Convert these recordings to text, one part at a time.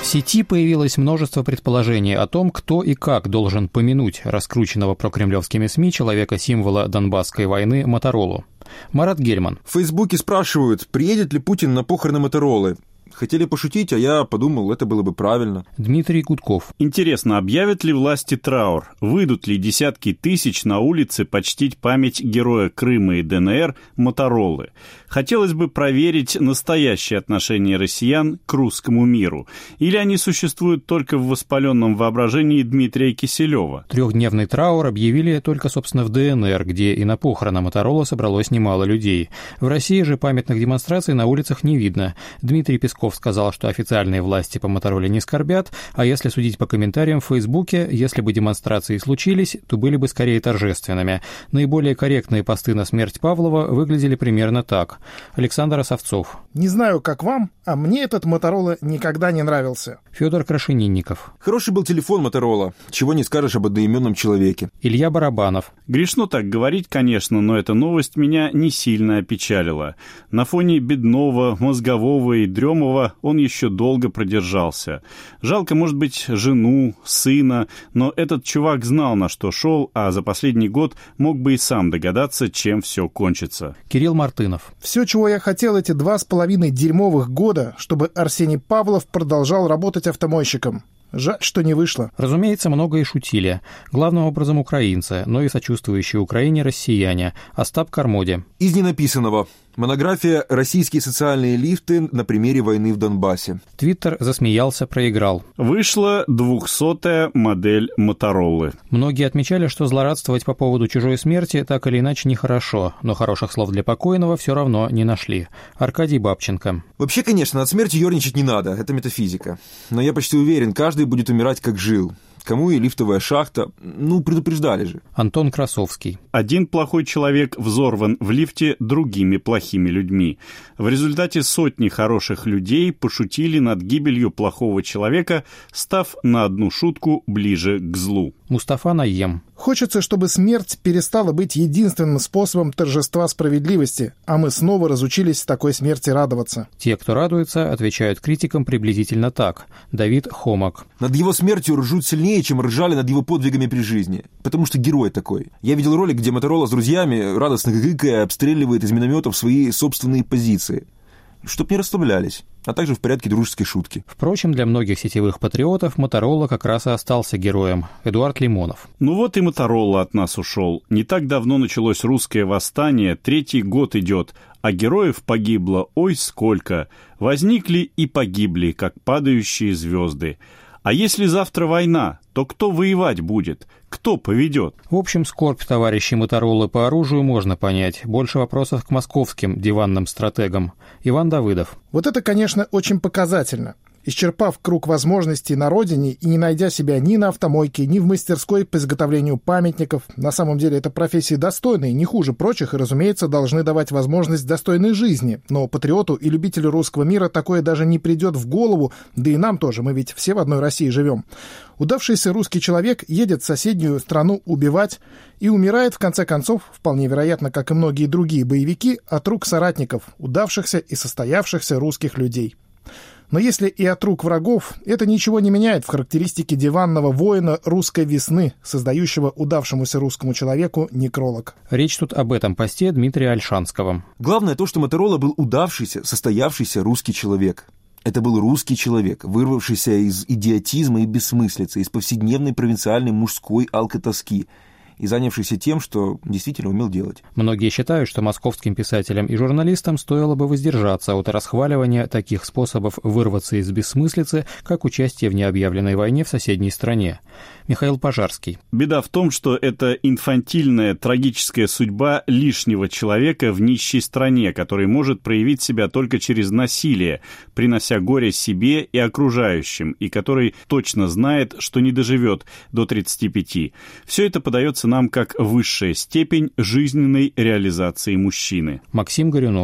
В сети появилось множество предположений о том, кто и как должен помянуть раскрученного прокремлевскими СМИ человека-символа Донбасской войны Моторолу. Марат Гельман. В Фейсбуке спрашивают, приедет ли Путин на похороны Моторолы. Хотели пошутить, а я подумал, это было бы правильно. Дмитрий Гудков. Интересно, объявят ли власти траур? Выйдут ли десятки тысяч на улицы почтить память героя Крыма и ДНР Моторолы? Хотелось бы проверить настоящее отношение россиян к русскому миру. Или они существуют только в воспаленном воображении Дмитрия Киселева? Трехдневный траур объявили только, собственно, в ДНР, где и на похороны Моторола собралось немало людей. В России же памятных демонстраций на улицах не видно. Дмитрий Песков сказал, что официальные власти по Мотороле не скорбят, а если судить по комментариям в Фейсбуке, если бы демонстрации случились, то были бы скорее торжественными. Наиболее корректные посты на смерть Павлова выглядели примерно так. Александр Осовцов. Не знаю, как вам, а мне этот Моторола никогда не нравился. Федор Крашенинников. Хороший был телефон Моторола, чего не скажешь об одноименном человеке. Илья Барабанов. Грешно так говорить, конечно, но эта новость меня не сильно опечалила. На фоне Беднова, Мозгового и Дремова он еще долго продержался. Жалко, может быть, жену, сына, но этот чувак знал, на что шел, а за последний год мог бы и сам догадаться, чем все кончится. Кирилл Мартынов. Все, чего я хотел эти 2,5 дерьмовых года, чтобы Арсений Павлов продолжал работать автомойщиком. Жаль, что не вышло. Разумеется, много и шутили. Главным образом украинцы, но и сочувствующие Украине россияне. Остап Кармоди. Из ненаписанного. Монография «Российские социальные лифты на примере войны в Донбассе». Твиттер засмеялся, проиграл. Вышла 200-я модель Моторолы. Многие отмечали, что злорадствовать по поводу чужой смерти так или иначе нехорошо, но хороших слов для покойного все равно не нашли. Аркадий Бабченко. Вообще, конечно, над смертью ерничать не надо, это метафизика. Но я почти уверен, каждый будет умирать как жил. Кому и лифтовая шахта, предупреждали же. Антон Красовский. Один плохой человек взорван в лифте другими плохими людьми. В результате сотни хороших людей пошутили над гибелью плохого человека, став на одну шутку ближе к злу. Мустафа Найем. Хочется, чтобы смерть перестала быть единственным способом торжества справедливости, а мы снова разучились такой смерти радоваться. Те, кто радуется, отвечают критикам приблизительно так. Давид Хомак. Над его смертью ржут сильнее, чем ржали над его подвигами при жизни. Потому что герой такой. Я видел ролик, где Моторола с друзьями, радостно гыкая, обстреливает из минометов свои собственные позиции. Чтоб не расслаблялись, а также в порядке дружеской шутки. Впрочем, для многих сетевых патриотов Моторола как раз и остался героем. Эдуард Лимонов. Ну вот и Моторола от нас ушел. Не так давно началось русское восстание, 3-й год идет, а героев погибло ой сколько. Возникли и погибли, как падающие звезды. А если завтра война, то кто воевать будет? Кто поведет? В общем, скорбь товарищей Моторолы по оружию можно понять. Больше вопросов к московским диванным стратегам. Иван Давыдов. Вот это, конечно, очень показательно. Исчерпав круг возможностей на родине и не найдя себя ни на автомойке, ни в мастерской по изготовлению памятников, на самом деле это профессии достойные, не хуже прочих и, разумеется, должны давать возможность достойной жизни. Но патриоту и любителю русского мира такое даже не придет в голову, да и нам тоже, мы ведь все в одной России живем. Удавшийся русский человек едет в соседнюю страну убивать и умирает, в конце концов, вполне вероятно, как и многие другие боевики, от рук соратников, удавшихся и состоявшихся русских людей. Но если и от рук врагов, это ничего не меняет в характеристике диванного воина русской весны, создающего удавшемуся русскому человеку некролог. Речь тут об этом посте Дмитрия Ольшанского. Главное то, что Моторола был удавшийся, состоявшийся русский человек. Это был русский человек, вырвавшийся из идиотизма и бессмыслицы, из повседневной провинциальной мужской алкотоски, и занявшийся тем, что действительно умел делать. Многие считают, что московским писателям и журналистам стоило бы воздержаться от расхваливания таких способов вырваться из бессмыслицы, как участие в необъявленной войне в соседней стране. Михаил Пожарский. Беда в том, что это инфантильная, трагическая судьба лишнего человека в нищей стране, который может проявить себя только через насилие, принося горе себе и окружающим, и который точно знает, что не доживет до 35. Все это подается нам как высшая степень жизненной реализации мужчины. Максим Горюнов.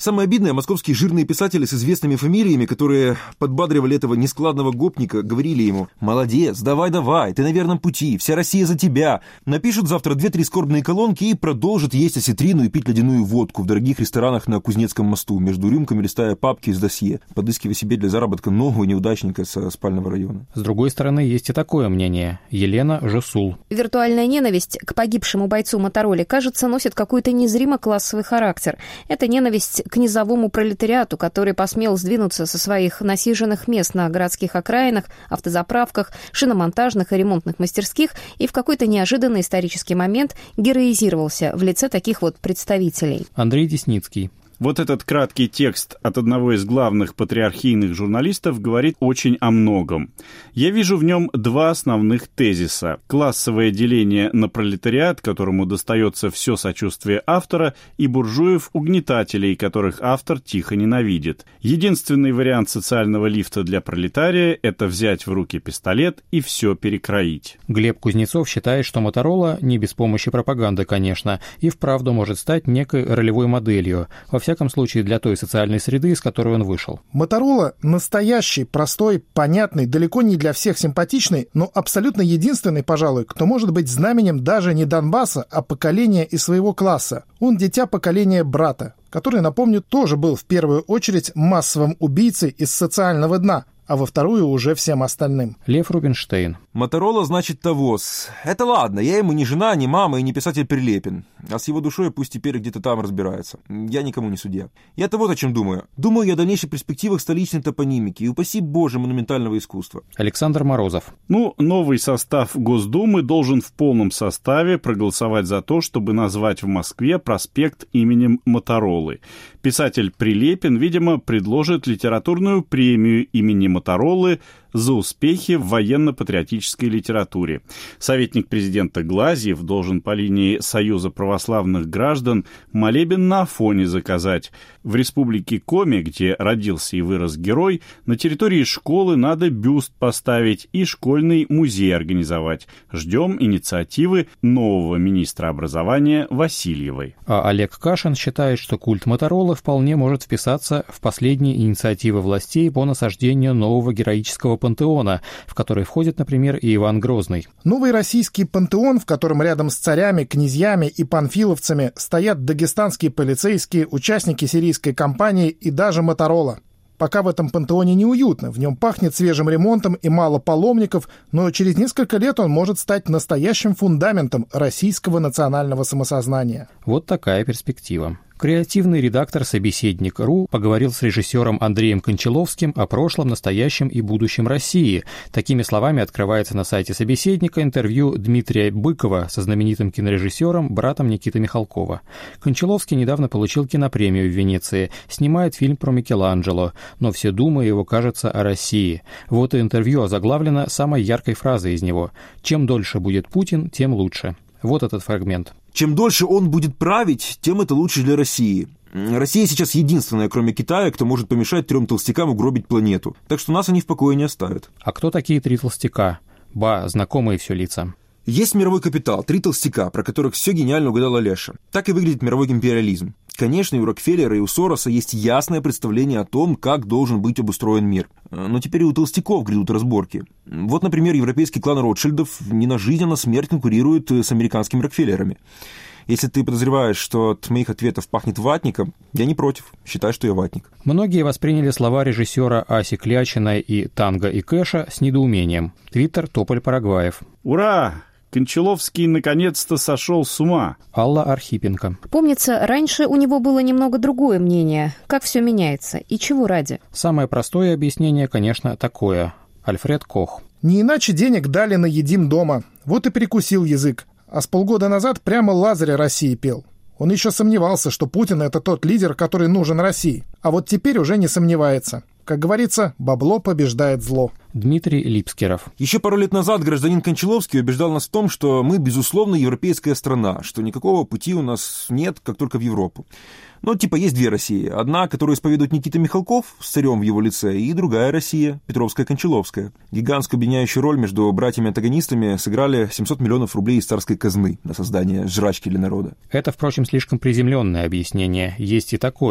Самое обидное, московские жирные писатели с известными фамилиями, которые подбадривали этого нескладного гопника, говорили ему: «Молодец, давай, ты на верном пути, вся Россия за тебя». Напишут завтра 2-3 скорбные колонки и продолжат есть осетрину и пить ледяную водку в дорогих ресторанах на Кузнецком мосту, между рюмками листая папки из досье, подыскивая себе для заработка нового неудачника со спального района. С другой стороны, есть и такое мнение. Елена Жусул. Виртуальная ненависть к погибшему бойцу Мотороли, кажется, носит какой-то незримо классовый характер. Это ненависть к низовому пролетариату, который посмел сдвинуться со своих насиженных мест на городских окраинах, автозаправках, шиномонтажных и ремонтных мастерских и в какой-то неожиданный исторический момент героизировался в лице таких вот представителей. Андрей Десницкий. Вот этот краткий текст от одного из главных патриархийных журналистов говорит очень о многом. Я вижу в нем два основных тезиса. Классовое деление на пролетариат, которому достается все сочувствие автора, и буржуев-угнетателей, которых автор тихо ненавидит. Единственный вариант социального лифта для пролетария – это взять в руки пистолет и все перекроить. Глеб Кузнецов считает, что Моторола, не без помощи пропаганды, конечно, и вправду может стать некой ролевой моделью, во всяком случае для той социальной среды, из которой он вышел. Моторола настоящий, простой, понятный, далеко не для всех симпатичный, но абсолютно единственный, пожалуй, кто может быть знаменем даже не Донбасса, а поколения из своего класса. Он дитя поколения брата, который, напомню, тоже был в первую очередь массовым убийцей из социального дна, а во вторую уже всем остальным. Лев Рубинштейн. Моторола значит тавос. Это ладно, я ему не жена, не мама и не писатель Прилепин. А с его душой пусть теперь где-то там разбирается. Я никому не судья. Я-то вот о чем думаю. Думаю я о дальнейших перспективах столичной топонимики и, упаси Боже, монументального искусства. Александр Морозов. Новый состав Госдумы должен в полном составе проголосовать за то, чтобы назвать в Москве проспект именем Моторолы. Писатель Прилепин, видимо, предложит литературную премию имени Моторолы за успехи в военно-патриотической литературе. Советник президента Глазьев должен по линии Союза православных граждан молебен на Афоне заказать. В республике Коми, где родился и вырос герой, на территории школы надо бюст поставить и школьный музей организовать. Ждем инициативы нового министра образования Васильевой. А Олег Кашин считает, что культ Моторолы вполне может вписаться в последние инициативы властей по насаждению нового героического пантеона, в который входит, например, и Иван Грозный. Новый российский пантеон, в котором рядом с царями, князьями и панфиловцами стоят дагестанские полицейские, участники сирийской кампании и даже Моторола. Пока в этом пантеоне неуютно, в нем пахнет свежим ремонтом и мало паломников, но через несколько лет он может стать настоящим фундаментом российского национального самосознания. Вот такая перспектива. Креативный редактор «Собеседник.ру» поговорил с режиссером Андреем Кончаловским о прошлом, настоящем и будущем России. Такими словами открывается на сайте «Собеседника» интервью Дмитрия Быкова со знаменитым кинорежиссером, братом Никиты Михалкова. Кончаловский недавно получил кинопремию в Венеции, снимает фильм про Микеланджело, но все думы его, кажется, о России. Вот и интервью озаглавлено самой яркой фразой из него: «Чем дольше будет Путин, тем лучше». Вот этот фрагмент. Чем дольше он будет править, тем это лучше для России. Россия сейчас единственная, кроме Китая, кто может помешать 3 толстякам угробить планету. Так что нас они в покое не оставят. А кто такие 3 толстяка? Знакомые все лица. Есть мировой капитал, 3 толстяка, про которых все гениально угадал Олеша. Так и выглядит мировой империализм. Конечно, и у Рокфеллера, и у Сороса есть ясное представление о том, как должен быть обустроен мир. Но теперь и у толстяков грядут разборки. Вот, например, европейский клан Ротшильдов не на жизнь, а на смерть конкурирует с американскими Рокфеллерами. Если ты подозреваешь, что от моих ответов пахнет ватником, я не против, считай, что я ватник. Многие восприняли слова режиссера Аси Клячиной и Танго и Кэша с недоумением. Твиттер Тополь Парагваев. Ура! Кончаловский наконец-то сошел с ума. Алла Архипенко. Помнится, раньше у него было немного другое мнение. Как все меняется и чего ради? Самое простое объяснение, конечно, такое. Альфред Кох. Не иначе денег дали на «Едим дома». Вот и перекусил язык. А с полгода назад прямо Лазаря России пел. Он еще сомневался, что Путин — это тот лидер, который нужен России. А вот теперь уже не сомневается. Как говорится, бабло побеждает зло. Дмитрий Липскеров. Еще пару лет назад гражданин Кончаловский убеждал нас в том, что мы, безусловно, европейская страна, что никакого пути у нас нет, как только в Европу. Но есть 2 России. Одна, которую исповедует Никита Михалков с царем в его лице, и другая Россия, Петровская-Кончаловская. Гигантскую объединяющую роль между братьями-антагонистами сыграли 700 миллионов рублей из царской казны на создание жрачки для народа. Это, впрочем, слишком приземленное объяснение. Есть и такое.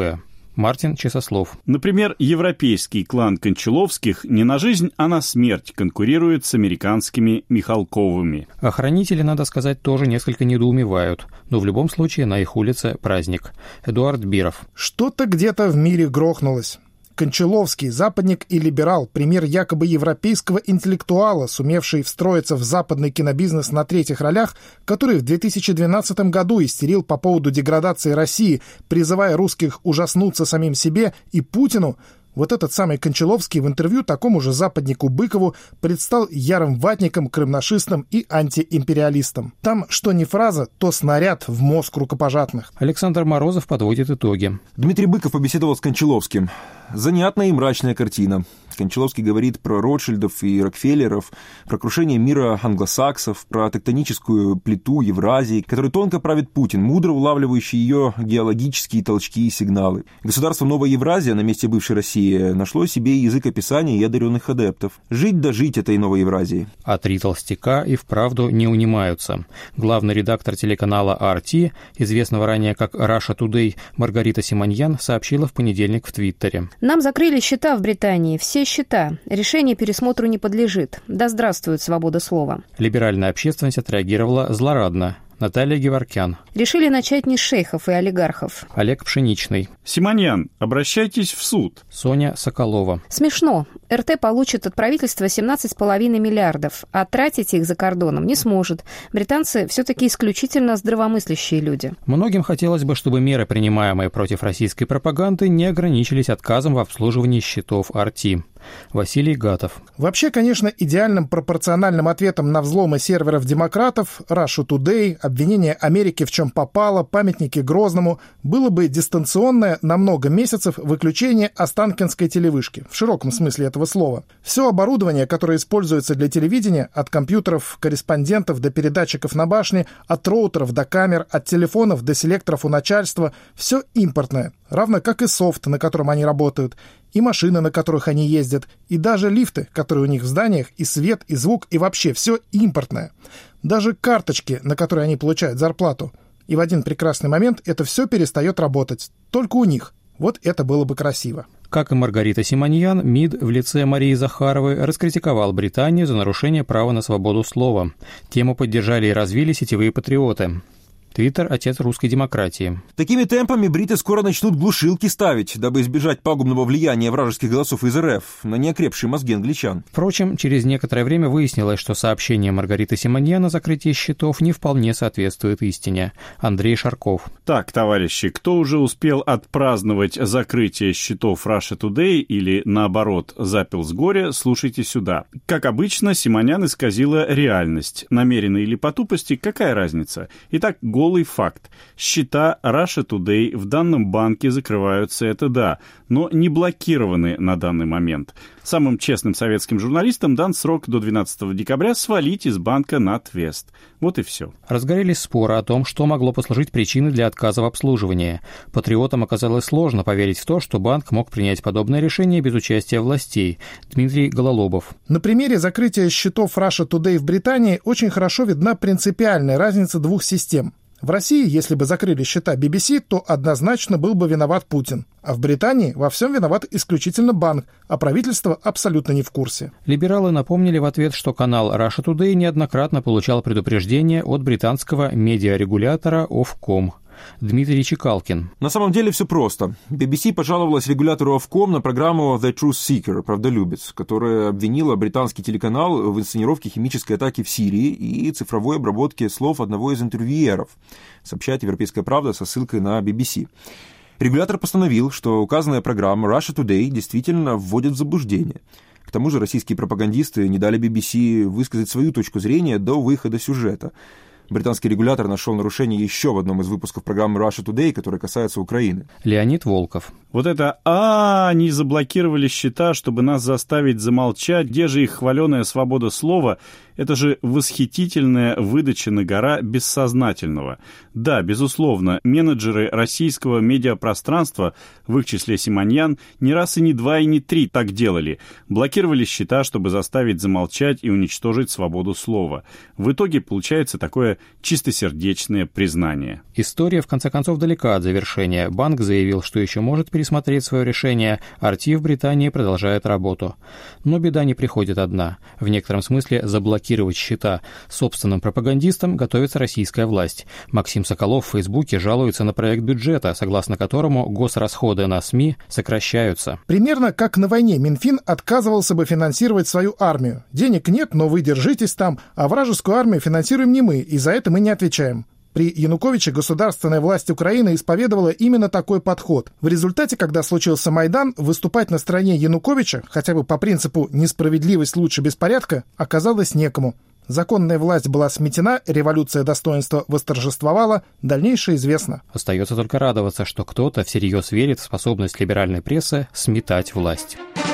Мартин Часослов. Например, европейский клан Кончаловских не на жизнь, а на смерть конкурирует с американскими Михалковыми. Охранители, надо сказать, тоже несколько недоумевают, но в любом случае на их улице праздник. Эдуард Биров. Что-то где-то в мире грохнулось. Кончаловский, западник и либерал, пример якобы европейского интеллектуала, сумевший встроиться в западный кинобизнес на третьих ролях, который в 2012 году истерил по поводу деградации России, призывая русских ужаснуться самим себе и Путину. Вот этот самый Кончаловский в интервью такому же западнику Быкову предстал ярым ватником, крымнашистом и антиимпериалистом. Там что ни фраза, то снаряд в мозг рукопожатных. Александр Морозов подводит итоги. Дмитрий Быков побеседовал с Кончаловским. Занятная и мрачная картина. Кончаловский говорит про Ротшильдов и Рокфеллеров, про крушение мира англосаксов, про тектоническую плиту Евразии, которой тонко правит Путин, мудро улавливающий ее геологические толчки и сигналы. Государство Новая Евразия на месте бывшей России нашло себе язык описания и одаренных адептов. Жить да жить этой Новой Евразии. А три толстяка и вправду не унимаются. Главный редактор телеканала RT, известного ранее как Russia Today, Маргарита Симоньян, сообщила в понедельник в Твиттере. Нам закрыли счета в Британии, все счета. Решение пересмотру не подлежит. Да здравствует свобода слова. Либеральная общественность отреагировала злорадно. Наталья Геворкян. Решили начать не с шейхов и олигархов. Олег Пшеничный. Симоньян, обращайтесь в суд. Соня Соколова. Смешно. РТ получит от правительства 17,5 миллиардов, а тратить их за кордоном не сможет. Британцы все-таки исключительно здравомыслящие люди. Многим хотелось бы, чтобы меры, принимаемые против российской пропаганды, не ограничились отказом в обслуживании счетов RT. Василий Гатов. Вообще, конечно, идеальным пропорциональным ответом на взломы серверов демократов, Russia Today, обвинения Америки в чем попало, памятники Грозному, было бы дистанционное на много месяцев выключение Останкинской телевышки, в широком смысле этого слова. Все оборудование, которое используется для телевидения, от компьютеров, корреспондентов до передатчиков на башне, от роутеров до камер, от телефонов до селекторов у начальства, все импортное, равно как и софт, на котором они работают, и машины, на которых они ездят, и даже лифты, которые у них в зданиях, и свет, и звук, и вообще все импортное. Даже карточки, на которые они получают зарплату. И в один прекрасный момент это все перестает работать. Только у них. Вот это было бы красиво. Как и Маргарита Симоньян, МИД в лице Марии Захаровой раскритиковал Британию за нарушение права на свободу слова. Тему поддержали и развили сетевые патриоты. Твиттер – отец русской демократии. Такими темпами бриты скоро начнут глушилки ставить, дабы избежать пагубного влияния вражеских голосов из РФ на неокрепшие мозги англичан. Впрочем, через некоторое время выяснилось, что сообщение Маргариты Симоньян о закрытии счетов не вполне соответствует истине. Андрей Шарков. Так, товарищи, кто уже успел отпраздновать закрытие счетов Russia Today или, наоборот, запил с горя, слушайте сюда. Как обычно, Симоньян исказила реальность. Намеренно или по тупости, какая разница? Итак, голый факт. Счета Russia Today в данном банке закрываются, это да, но не блокированы на данный момент. Самым честным советским журналистам дан срок до 12 декабря свалить из банка на отвест. Вот и все. Разгорелись споры о том, что могло послужить причиной для отказа в обслуживании. Патриотам оказалось сложно поверить в то, что банк мог принять подобное решение без участия властей. Дмитрий Гололобов. На примере закрытия счетов Russia Today в Британии очень хорошо видна принципиальная разница двух систем. В России, если бы закрыли счета BBC, то однозначно был бы виноват Путин. А в Британии во всем виноват исключительно банк, а правительство абсолютно не в курсе. Либералы напомнили в ответ, что канал Russia Today неоднократно получал предупреждение от британского медиарегулятора Ofcom. Дмитрий Чекалкин. На самом деле все просто. BBC пожаловалась регулятору Ofcom на программу The Truth Seeker, правдолюбец, которая обвинила британский телеканал в инсценировке химической атаки в Сирии и цифровой обработке слов одного из интервьюеров, сообщает «Европейская правда» со ссылкой на BBC. Регулятор постановил, что указанная программа Russia Today действительно вводит в заблуждение. К тому же российские пропагандисты не дали BBC высказать свою точку зрения до выхода сюжета. Британский регулятор нашел нарушение еще в одном из выпусков программы Russia Today, который касается Украины. Леонид Волков. Вот это они заблокировали счета, чтобы нас заставить замолчать, где же их хваленая свобода слова? Это же восхитительная выдача на гора бессознательного. Да, безусловно, менеджеры российского медиапространства, в их числе Симоньян, не раз и не два и не три так делали. Блокировали счета, чтобы заставить замолчать и уничтожить свободу слова. В итоге получается такое чистосердечное признание. История, в конце концов, далека от завершения. Банк заявил, что еще может перейти пересмотреть свое решение, RT в Британии продолжает работу. Но беда не приходит одна. В некотором смысле заблокировать счета собственным пропагандистам готовится российская власть. Максим Соколов в Фейсбуке жалуется на проект бюджета, согласно которому госрасходы на СМИ сокращаются. Примерно как на войне Минфин отказывался бы финансировать свою армию. Денег нет, но вы держитесь там, а вражескую армию финансируем не мы, и за это мы не отвечаем. При Януковиче государственная власть Украины исповедовала именно такой подход. В результате, когда случился Майдан, выступать на стороне Януковича, хотя бы по принципу «несправедливость лучше беспорядка», оказалось некому. Законная власть была сметена, революция достоинства восторжествовала, дальнейшее известно. Остается только радоваться, что кто-то всерьез верит в способность либеральной прессы сметать власть.